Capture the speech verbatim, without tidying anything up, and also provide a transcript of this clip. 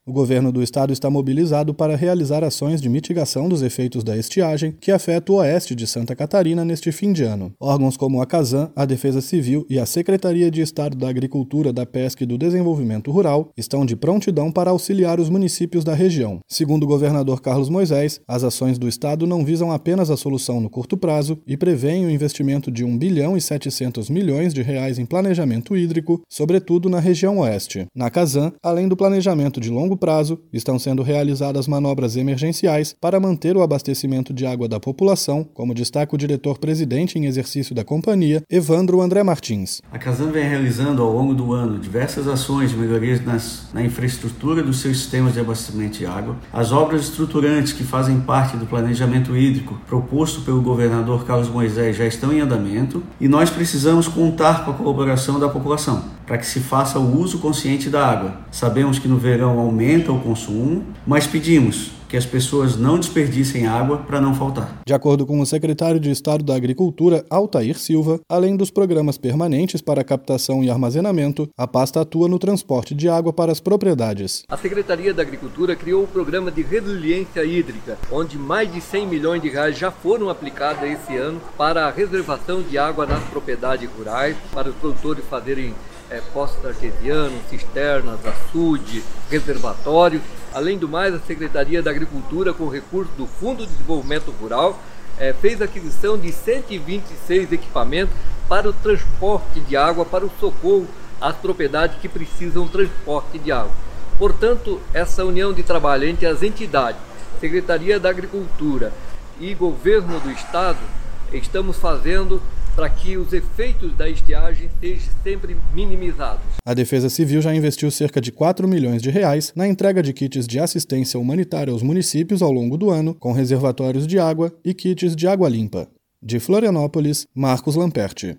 O governo do estado está mobilizado para realizar ações de mitigação dos efeitos da estiagem que afeta o oeste de Santa Catarina neste fim de ano. Órgãos como a Casan, a Defesa Civil e a Secretaria de Estado da Agricultura, da Pesca e do Desenvolvimento Rural estão de prontidão para auxiliar os municípios da região. Segundo o governador Carlos Moisés, as ações do estado não visam apenas a solução no curto prazo e prevêem o investimento de um bilhão e setecentos milhões de reais em planejamento hídrico, sobretudo na região oeste. Na Casan, além do planejamento de longo prazo, estão sendo realizadas manobras emergenciais para manter o abastecimento de água da população, como destaca o diretor-presidente em exercício da companhia, Evandro André Martins. A Casan vem realizando ao longo do ano diversas ações de melhorias nas, na infraestrutura dos seus sistemas de abastecimento de água. As obras estruturantes que fazem parte do planejamento hídrico proposto pelo governador Carlos Moisés já estão em andamento e nós precisamos contar com a colaboração da população para que se faça o uso consciente da água. Sabemos que no verão aumenta o consumo, mas pedimos que as pessoas não desperdicem água para não faltar. De acordo com o secretário de Estado da Agricultura, Altair Silva, além dos programas permanentes para captação e armazenamento, a pasta atua no transporte de água para as propriedades. A Secretaria da Agricultura criou o programa de resiliência hídrica, onde mais de cem milhões de reais já foram aplicados esse ano para a reservação de água nas propriedades rurais, para os produtores fazerem É, poços artesianos, cisternas, açude, reservatórios. Além do mais, a Secretaria da Agricultura, com recursos do Fundo de Desenvolvimento Rural, é, fez a aquisição de cento e vinte e seis equipamentos para o transporte de água, para o socorro às propriedades que precisam de transporte de água. Portanto, essa união de trabalho entre as entidades, Secretaria da Agricultura e Governo do Estado, estamos fazendo para que os efeitos da estiagem sejam sempre minimizados. A Defesa Civil já investiu cerca de quatro milhões de reais na entrega de kits de assistência humanitária aos municípios ao longo do ano, com reservatórios de água e kits de água limpa. De Florianópolis, Marcos Lamperti.